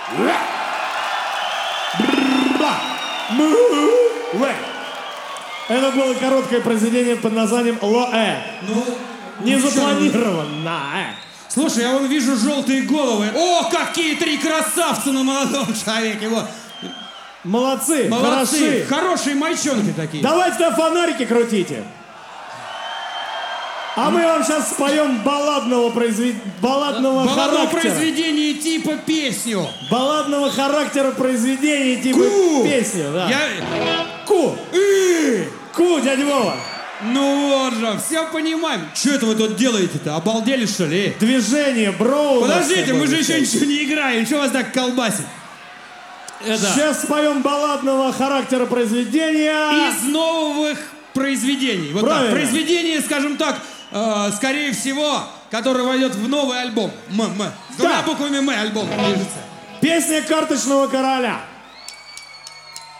Это было короткое произведение под названием «Лоэ». Ну, не запланированное. Слушай, я вон вижу желтые головы. О, какие три красавца на молодом человеке. Вот. Молодцы, Молодцы, хороши. хорошие мальчонки такие. Давайте-то фонарики крутите. А мы вам сейчас споем балладного характера. Произведения типа песню. Балладного характера произведения типа песню. Да. Ку. Ку, дядя Вова. Ну вот же, все понимаем. Что это вы тут делаете-то? Обалдели, что ли? Движение, броу. Подождите, мы же еще ничего не играем. Что вас так колбасит? Сейчас споем балладного характера произведения. Из новых произведений. Вот так. Произведение, скажем так, скорее всего, которое войдет в новый альбом. С двумя буквами «М» альбом движется. Песня «Карточного короля».